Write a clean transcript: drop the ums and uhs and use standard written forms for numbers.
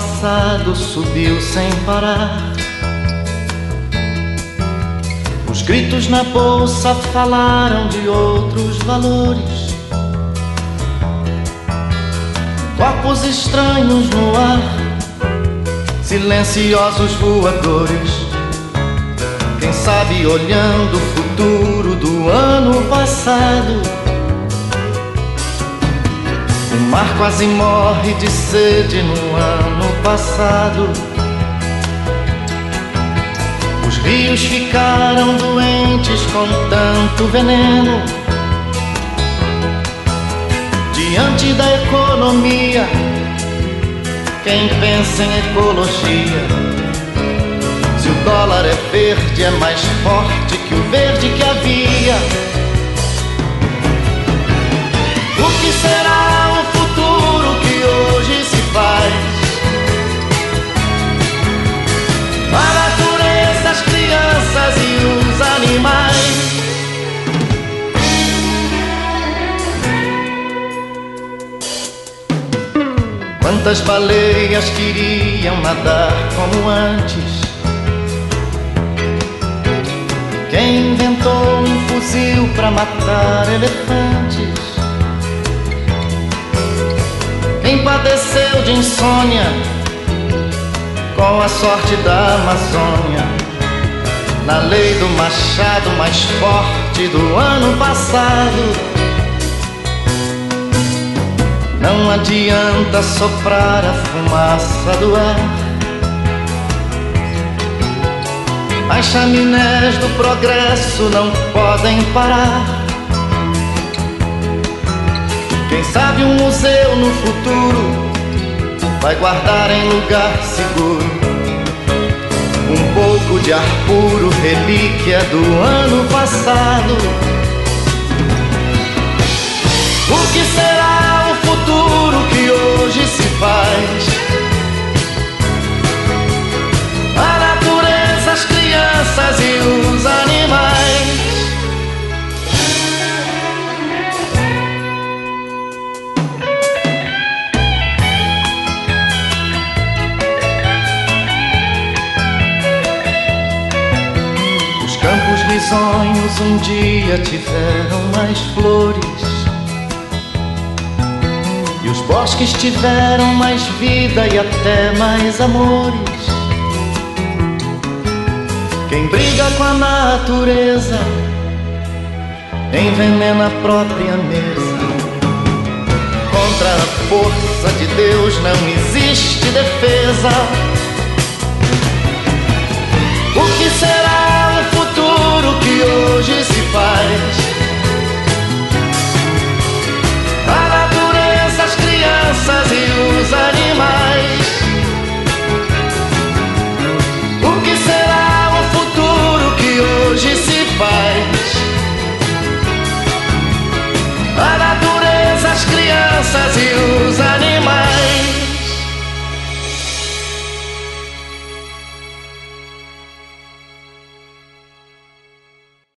passado subiu sem parar. Os gritos na bolsa falaram de outros valores. Corpos estranhos no ar, silenciosos voadores. Quem sabe olhando o futuro do ano passado. O mar quase morre de sede no ano passado. Os rios ficaram doentes com tanto veneno. Diante da economia, quem pensa em ecologia? Se o dólar é verde, é mais forte que o verde que havia. O que será o futuro que hoje se faz? A natureza, as crianças e os animais. Quantas baleias queriam nadar como antes? Quem inventou um fuzil pra matar elefantes? Quem padeceu de insônia com a sorte da Amazônia? Na lei do machado mais forte do ano passado. Não adianta soprar a fumaça do ar. As chaminés do progresso não podem parar. Quem sabe um museu no futuro vai guardar em lugar seguro um pouco de ar puro, relíquia do ano passado. O que será o futuro que hoje se faz? A natureza, as crianças e os animais. Os campos risonhos um dia tiveram mais flores. E os bosques tiveram mais vida e até mais amores. Quem briga com a natureza envenena a própria mesa. Contra a força de Deus não existe defesa.